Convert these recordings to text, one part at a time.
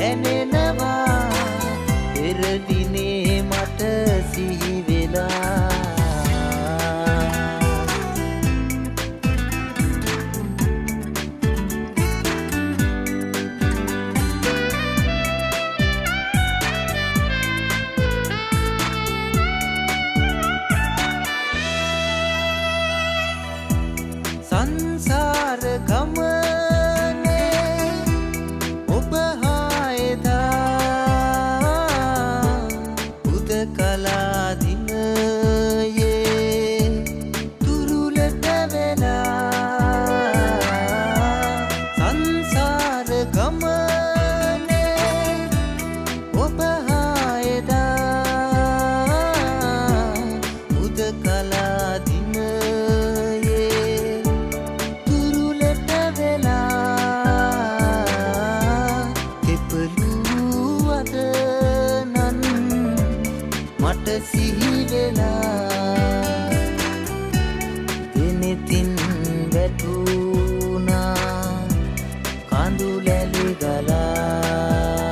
දැනෙනවා පෙර දිනේ මට සිහි වෙලා සංසාර ගමනේ ඔබ හායදා උදකලා දිනයේ තුරුලට වෙලා සංසාර ගමනේ ඔබ හායදා උදකලා මට සිහි වෙලා දිනෙතින් වැටුණා කඳු ලැලි ගලා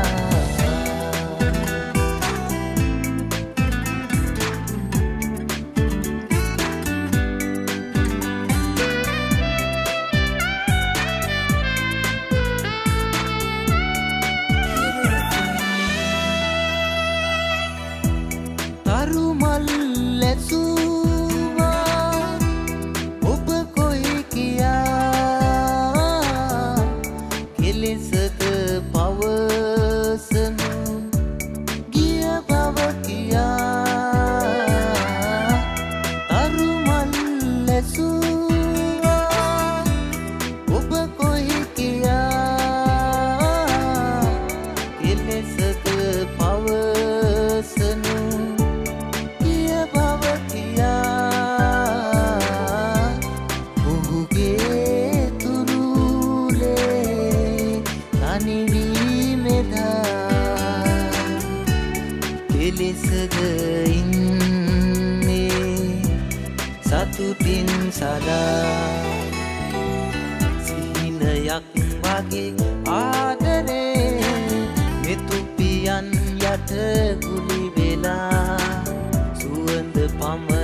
තරුමල් ලැසුවා ඔබ කොයි කියා කෙලෙසක පවසනු ගිය බව කියා තරුමල් ලැසුවා ඔබ කොයි කියා කෙලෙසක පවසනු කෙලෙසද ඉන්නේ සතුටින් සදා සිහිනයක් වගේ ආදරේ මෙතුපියන් යට ගුලි වෙලා සුවඳ පම